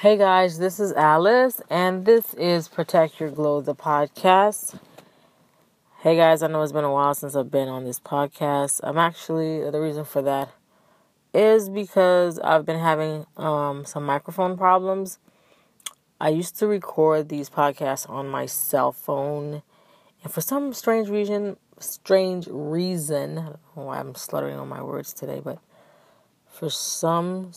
Hey guys, this is Alice, and this is Protect Your Glow, the podcast. Hey guys, I know it's been a while since I've been on this podcast. The reason for that is because I've been having some microphone problems. I used to record these podcasts on my cell phone, and for some strange reason, I don't know why I'm sluttering on my words today, but for some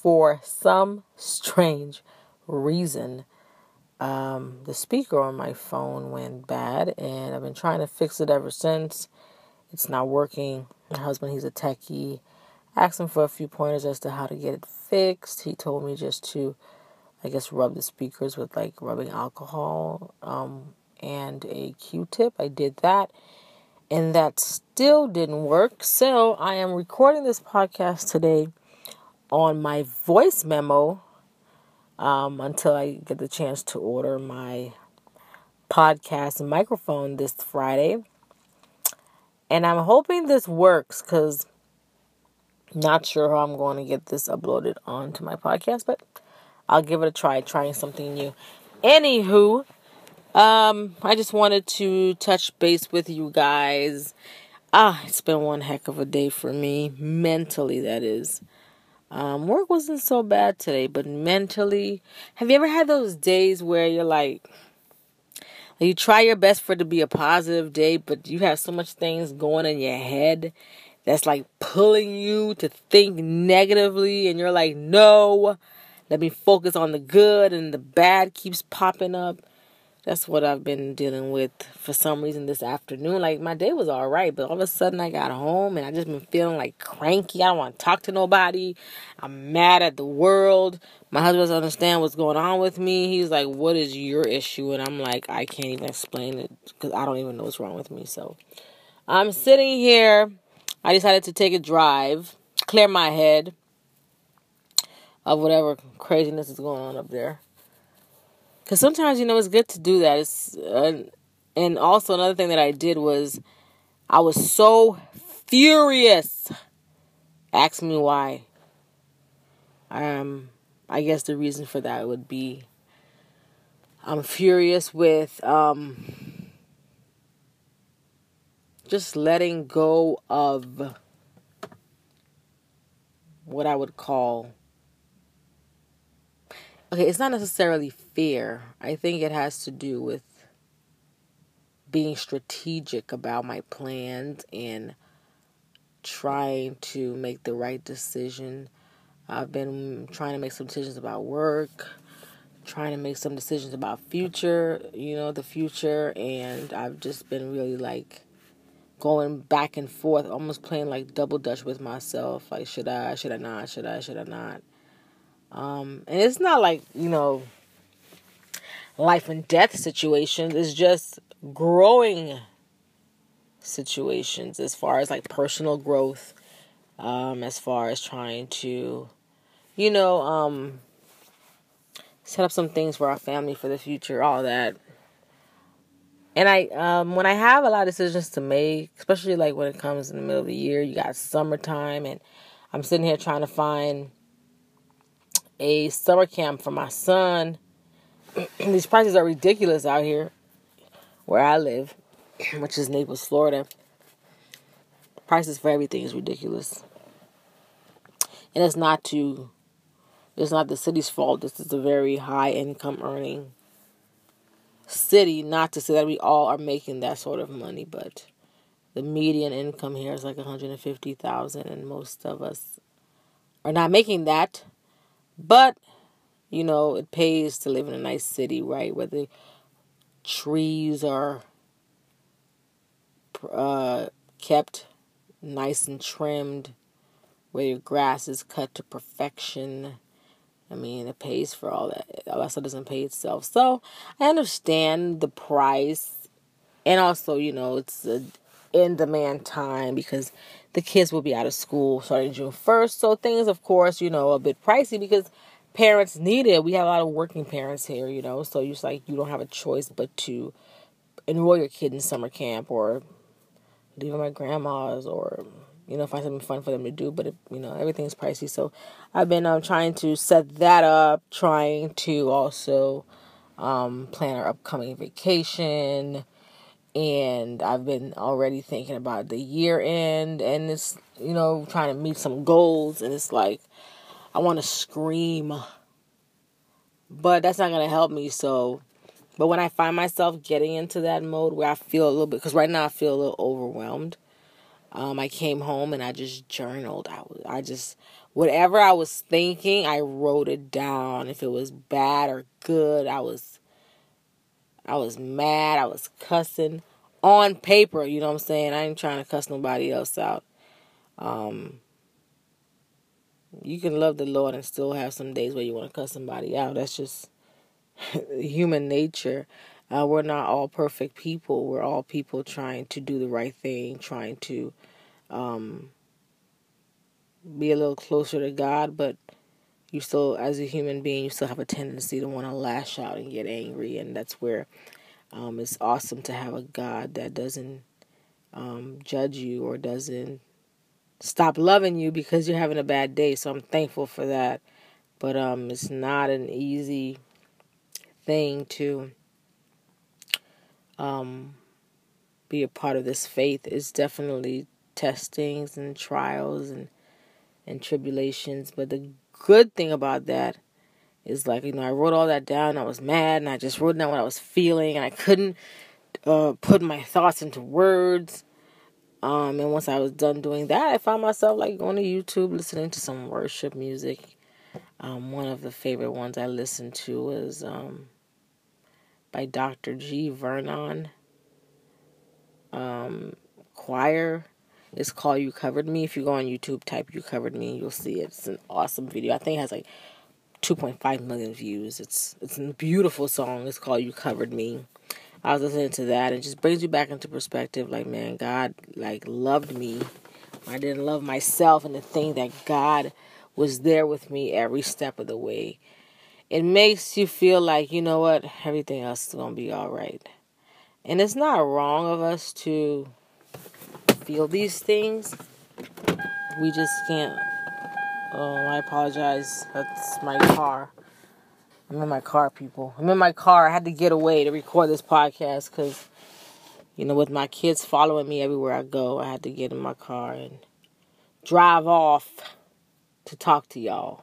strange reason, the speaker on my phone went bad, and I've been trying to fix it ever since. It's not working. My husband, he's a techie. Asked him for a few pointers as to how to get it fixed. He told me just to, rub the speakers with rubbing alcohol and a Q-tip. I did that, and that still didn't work. So I am recording this podcast today on my voice memo until I get the chance to order my podcast microphone this Friday. And I'm hoping this works because not sure how I'm going to get this uploaded onto my podcast, but I'll give it a try, trying something new. Anywho, I just wanted to touch base with you guys. It's been one heck of a day for me, mentally, that is. Work wasn't so bad today, but mentally, have you ever had those days where you're you try your best for it to be a positive day, but you have so much things going in your head that's pulling you to think negatively, and you're like, no, let me focus on the good, and the bad keeps popping up? That's what I've been dealing with for some reason this afternoon. My day was all right, but all of a sudden I got home and I just been feeling cranky. I don't want to talk to nobody. I'm mad at the world. My husband doesn't understand what's going on with me. He's like, what is your issue? And I'm like, I can't even explain it because I don't even know what's wrong with me. So I'm sitting here. I decided to take a drive, clear my head of whatever craziness is going on up there. Because sometimes, it's good to do that. And also another thing that I did was I was so furious. Ask me why. I guess the reason for that would be I'm furious with just letting go of what I would call... Okay, it's not necessarily fear. I think it has to do with being strategic about my plans and trying to make the right decision. I've been trying to make some decisions about work, trying to make some decisions about the future, and I've just been really going back and forth, almost playing double dutch with myself. Should I not? And it's not life and death situations. It's just growing situations as far as personal growth, as far as trying to, set up some things for our family for the future, all that. And when I have a lot of decisions to make, especially when it comes in the middle of the year, you got summertime, and I'm sitting here trying to find a summer camp for my son. These prices are ridiculous out here where I live, which is Naples, Florida. Prices for everything is ridiculous. And it's not the city's fault. This is a very high income earning city. Not to say that we all are making that sort of money, but the median income here is $150,000, and most of us are not making that. But it pays to live in a nice city, right? Where the trees are kept nice and trimmed, where your grass is cut to perfection. I mean, it pays for all that. All that stuff doesn't pay itself. So I understand the price. And also, it's an in-demand time because the kids will be out of school starting June 1st. So things, of course, a bit pricey because parents need it. We have a lot of working parents here, so you don't have a choice but to enroll your kid in summer camp or leave them at grandma's or, find something fun for them to do. But, everything's pricey. So I've been trying to set that up, trying to also plan our upcoming vacation. And I've been already thinking about the year end, and it's, trying to meet some goals. And it's like, I want to scream, but that's not going to help me. So, but when I find myself getting into that mode where I feel a little bit, because right now I feel a little overwhelmed. I came home and I just journaled. I just, whatever I was thinking, I wrote it down. If it was bad or good, I was mad. I was cussing on paper. You know what I'm saying? I ain't trying to cuss nobody else out. You can love the Lord and still have some days where you want to cuss somebody out. That's just human nature. We're not all perfect people. We're all people trying to do the right thing, trying to be a little closer to God, but you still, as a human being, you still have a tendency to want to lash out and get angry, and that's where it's awesome to have a God that doesn't judge you or doesn't stop loving you because you're having a bad day. So I'm thankful for that. But it's not an easy thing to be a part of this faith. It's definitely testings and trials and tribulations. But the good thing about that is, like, I wrote all that down. I was mad, and I just wrote down what I was feeling, and I couldn't put my thoughts into words. And once I was done doing that, I found myself like going to YouTube, listening to some worship music. One of the favorite ones I listened to was by Dr. G. Vernon Choir. It's called You Covered Me. If you go on YouTube, type You Covered Me, you'll see it. It's an awesome video. I think it has like 2.5 million views. It's a beautiful song. It's called You Covered Me. I was listening to that, and it just brings you back into perspective. Like, man, God, like, loved me. I didn't love myself, and the thing that God was there with me every step of the way. It makes you feel like, you know what, everything else is going to be all right. And it's not wrong of us to feel these things. We just can't. Oh, I apologize. That's my car. I'm in my car, people. I'm in my car. I had to get away to record this podcast because, with my kids following me everywhere I go, I had to get in my car and drive off to talk to y'all.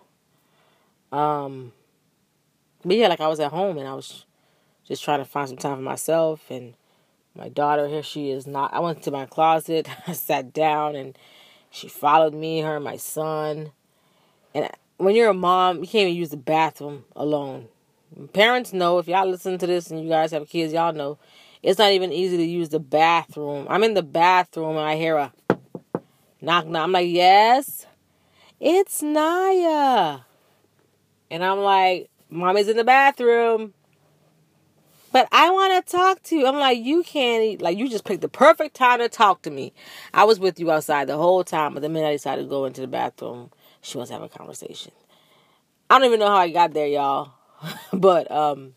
But yeah, like, I was at home and I was just trying to find some time for myself. And my daughter, here she is. I went to my closet. I sat down and she followed me, her and my son. And when you're a mom, you can't even use the bathroom alone. Parents know, if y'all listen to this and you guys have kids, y'all know, it's not even easy to use the bathroom. I'm in the bathroom and I hear a knock. I'm like, yes, it's Naya. And I'm like, Mommy's in the bathroom. But I want to talk to you. I'm like, you can't, like, you just picked the perfect time to talk to me. I was with you outside the whole time, but the minute I decided to go into the bathroom, she wants to have a conversation. I don't even know how I got there, y'all. But,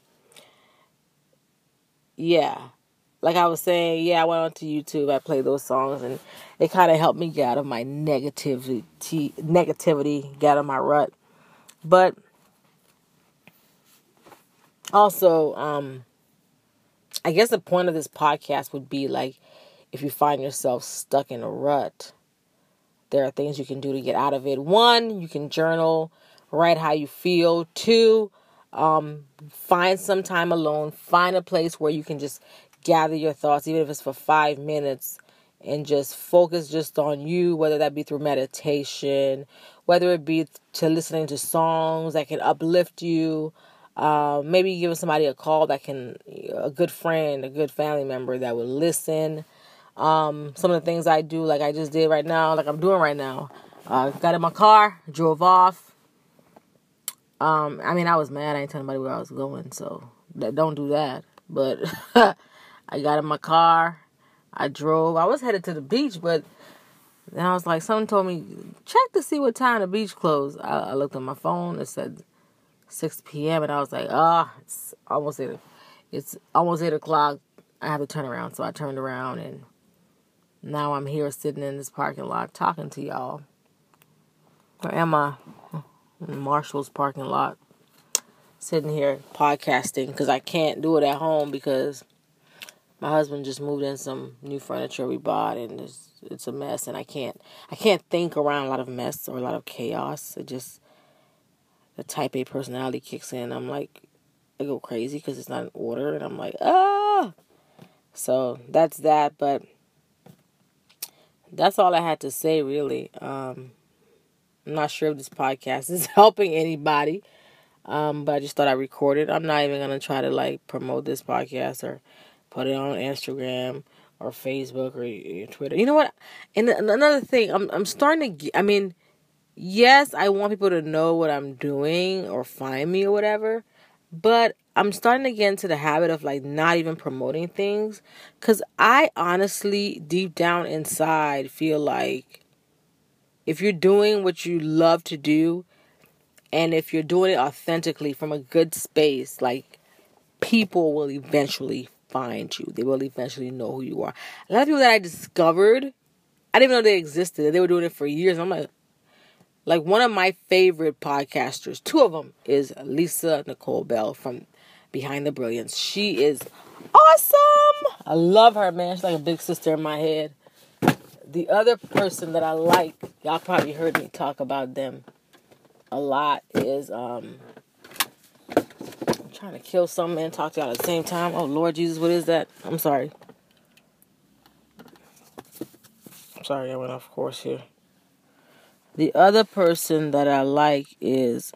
yeah. Like I was saying, yeah, I went onto YouTube. I played those songs, and it kind of helped me get out of my negativity, get out of my rut. But also, I guess the point of this podcast would be, like, if you find yourself stuck in a rut, there are things you can do to get out of it. 1, you can journal, write how you feel. 2, find some time alone. Find a place where you can just gather your thoughts, even if it's for 5 minutes, and just focus just on you, whether that be through meditation, whether it be to listening to songs that can uplift you. Maybe giving somebody a call a good friend, a good family member that would listen. Some of the things I do, like I just did right now, like I'm doing right now. Got in my car, drove off. I was mad. I ain't telling anybody where I was going, so don't do that. But I got in my car. I drove. I was headed to the beach, but then I was like, someone told me, check to see what time the beach closed. I looked at my phone. It said 6 p.m. and I was like, it's almost 8. It's almost 8 o'clock. I have to turn around. So I turned around and Now I'm here sitting in this parking lot talking to y'all. Or am I? In Marshall's parking lot. Sitting here podcasting because I can't do it at home because my husband just moved in some new furniture we bought and it's a mess, and I can't think around a lot of mess or a lot of chaos. It just, the type A personality kicks in. I'm like, I go crazy because it's not in order, and I'm like, ah. So that's that, but that's all I had to say, really. I'm not sure if this podcast is helping anybody, but I just thought I'd record it. I'm not even going to try to, promote this podcast or put it on Instagram or Facebook or Twitter. You know what? And another thing, I'm starting to get, yes, I want people to know what I'm doing or find me or whatever, but I'm starting to get into the habit of not even promoting things, because I honestly, deep down inside, feel like if you're doing what you love to do, and if you're doing it authentically from a good space, people will eventually find you. They will eventually know who you are. A lot of people that I discovered, I didn't even know they existed. They were doing it for years. I'm like one of my favorite podcasters, two of them, is Lisa Nicole Bell from Behind the Brilliance. She is awesome. I love her, man. She's like a big sister in my head. The other person that I like, y'all probably heard me talk about them a lot, is I'm trying to kill something and talk to y'all at the same time. Oh, Lord Jesus, what is that? I'm sorry. I went off course here. The other person that I like is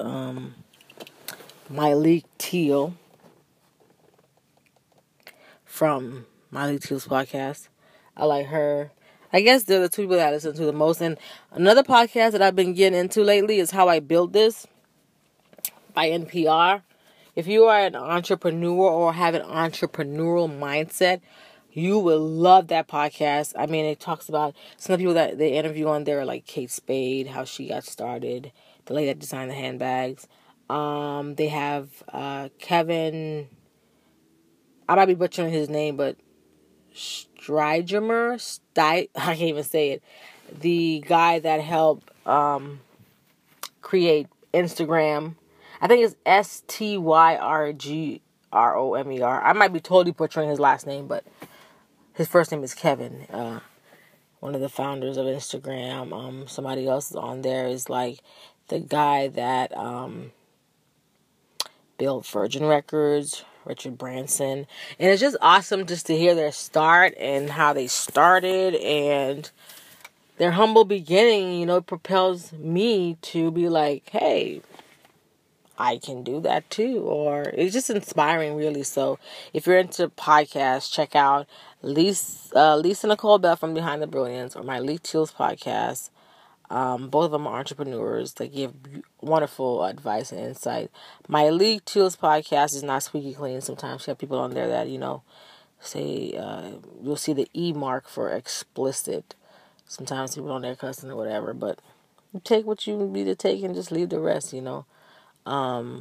Myleik Teele from Myleik Teele's podcast. I like her. I guess they're the two people that I listen to the most. And another podcast that I've been getting into lately is How I Built This by NPR. If you are an entrepreneur or have an entrepreneurial mindset, you will love that podcast. It talks about some of the people that they interview on there, like Kate Spade, how she got started, the lady that designed the handbags. They have Kevin, I might be butchering his name, but Strygemer, I can't even say it. The guy that helped create Instagram. I think it's Styrgromer. I might be totally butchering his last name, but his first name is Kevin. One of the founders of Instagram. Somebody else on there is the guy that built Virgin Records, Richard Branson. And it's just awesome just to hear their start and how they started and their humble beginning. It propels me to be like, hey, I can do that too. Or it's just inspiring, really. So if you're into podcasts, check out Lisa Nicole Bell from Behind the Brilliance or Myleik Teele's podcast. Both of them are entrepreneurs that give wonderful advice and insight. Myleik Teele's podcast is not squeaky clean. Sometimes you have people on there that, say, you'll see the E mark for explicit. Sometimes people on there cussing or whatever, but you take what you need to take and just leave the rest, How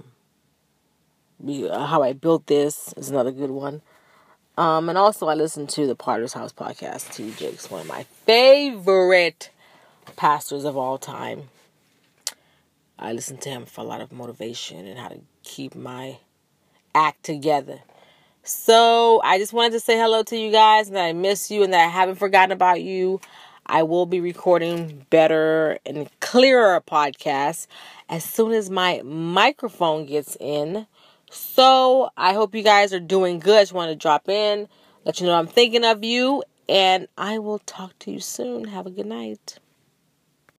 I Built This is another good one. And also I listen to the Potter's House podcast. T. Jakes, one of my favorite pastors of all time. I listen to him for a lot of motivation and how to keep my act together. So I just wanted to say hello to you guys and that I miss you and that I haven't forgotten about you. I will be recording better and clearer podcasts as soon as my microphone gets in. So I hope you guys are doing good. I just want to drop in, let you know I'm thinking of you, and I will talk to you soon. Have a good night.